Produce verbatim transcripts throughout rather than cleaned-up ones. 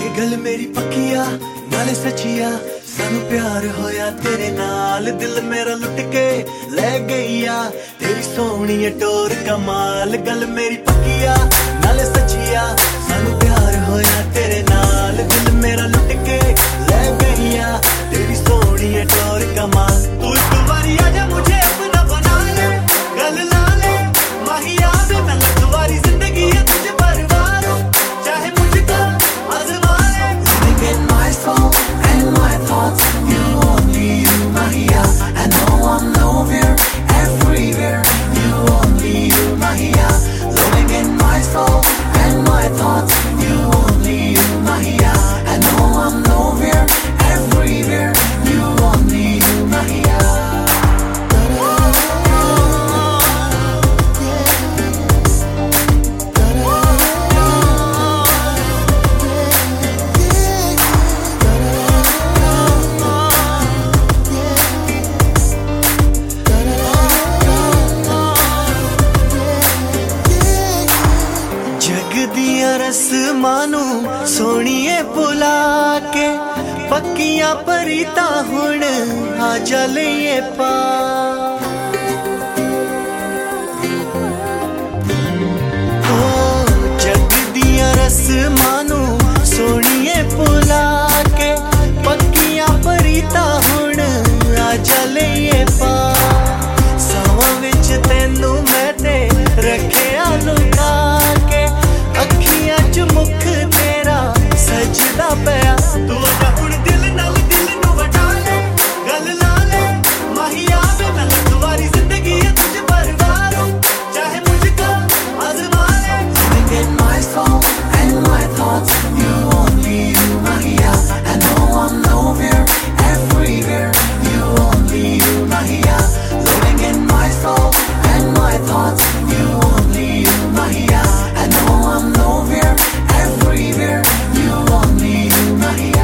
गल मेरी पक्किया नाले सचिया सानू प्यार होया तेरे नाल दिल मेरा लुट के ले गईया तेरी सोहनी टोर कमाल गल मेरी पक्किया नाले सचिया सानू प्यार होया तेरे नाल दिल मेरा लुट के ले गईया तेरी सोहनी टोर कमाल तू एक बारी आजा मुझे अपना बना ले गल ला ले माहिया से मैं लखवारी जिंदगी है तुझे परवार चाहे मुझको आजमा ले living in my soul and my thoughts you only you Mahia I know I'm nowhere everywhere you only you Mahia living in my soul and my thoughts you only you Mahia I know I'm nowhere everywhere you only you Mahia दिया रस्मां नू सोहणीए भुला के पक्कियां परीता हुण आजा लईए पा ओ जग दिया रस्मां नू सोहणीए भुला के पक्कियां परीता हुण आजा लईए पा सावां विच तैनू मैं ते रखिया लुका के अखियां च मुख तेरा सजदा पिया तू आजा हुण दिल नाल दिल नू वटा ले गल ला ले माहिया वे मैं लखवारी जिंदगी है तुझे परवार चाहे मुझको आजमा ले living in my soul and my thoughts you only you Mahia I know I'm nowhere everywhere you only you Mahia living in my soul and my thoughts you only you Mahia I know I'm nowhere everywhere you only you Mahia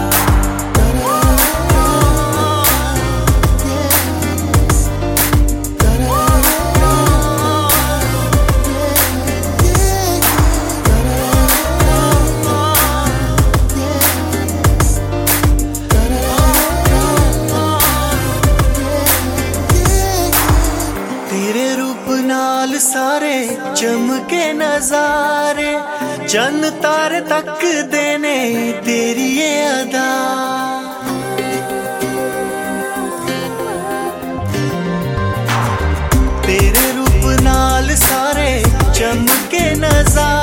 तेरे रूप नाल सारे चमके नजारे चन तारे तक देने तेरी ये अदा तेरे रूप नाल सारे चमके नजारे